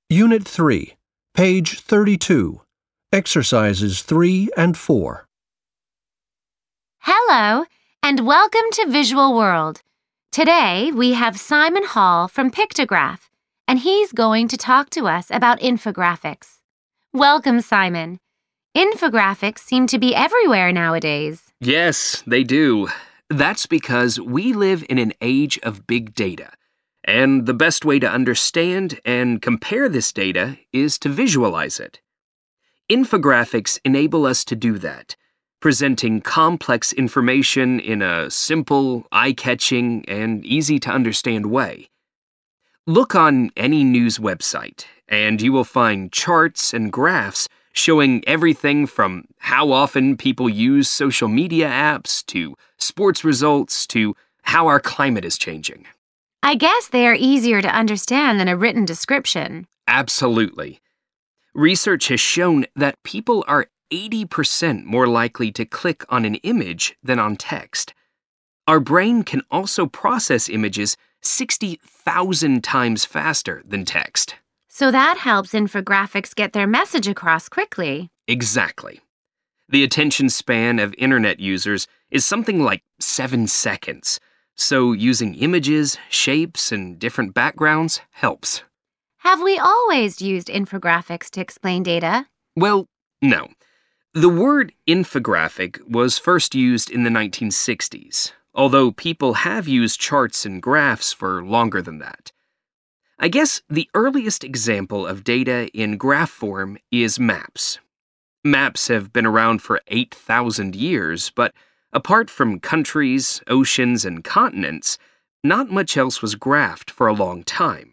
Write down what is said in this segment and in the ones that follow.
Unit 3, page 32, exercises 3 and 4. Hello, and welcome to Visual World. Today, we have Simon Hall from Pictograph, and he's going to talk to us about infographics. Welcome, Simon. Infographics seem to be everywhere nowadays. Yes, they do. That's because we live in an age of big data. And the best way to understand and compare this data is to visualize it. Infographics enable us to do that, presenting complex information in a simple, eye-catching, and easy-to-understand way. Look on any news website, and you will find charts and graphs showing everything from how often people use social media apps to sports results to how our climate is changing. I guess they are easier to understand than a written description. Absolutely. Research has shown that people are 80% more likely to click on an image than on text. Our brain can also process images 60,000 times faster than text. So that helps infographics get their message across quickly. Exactly. The attention span of internet users is something like 7 seconds. So using images, shapes, and different backgrounds helps. Have we always used infographics to explain data? Well, no. The word infographic was first used in the 1960s, although people have used charts and graphs for longer than that. I guess the earliest example of data in graph form is maps. Maps have been around for 8,000 years, but apart from countries, oceans, and continents, not much else was graphed for a long time.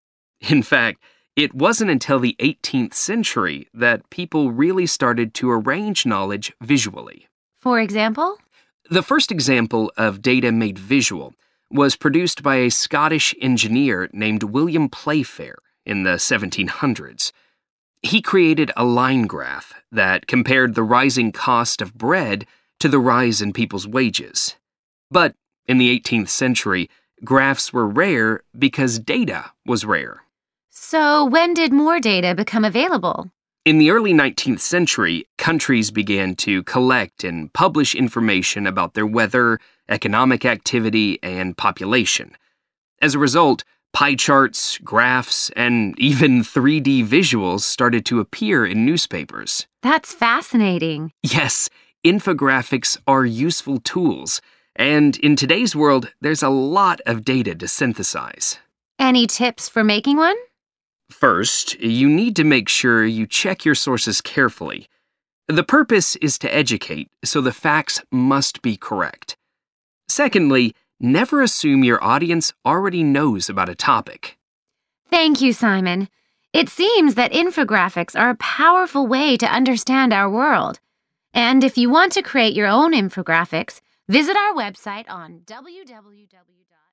In fact, it wasn't until the 18th century that people really started to arrange knowledge visually. For example? The first example of data made visual was produced by a Scottish engineer named William Playfair in the 1700s. He created a line graph that compared the rising cost of bread to the rise in people's wages. But in the 18th century, graphs were rare because data was rare. So when did more data become available? In the early 19th century, countries began to collect and publish information about their weather, economic activity, and population. As a result, pie charts, graphs, and even 3D visuals started to appear in newspapers. That's fascinating. Yes, infographics are useful tools, and in today's world, there's a lot of data to synthesize. Any tips for making one? First, you need to make sure you check your sources carefully. The purpose is to educate, so the facts must be correct. Secondly, never assume your audience already knows about a topic. Thank you, Simon. It seems that infographics are a powerful way to understand our world. And if you want to create your own infographics, visit our website on www.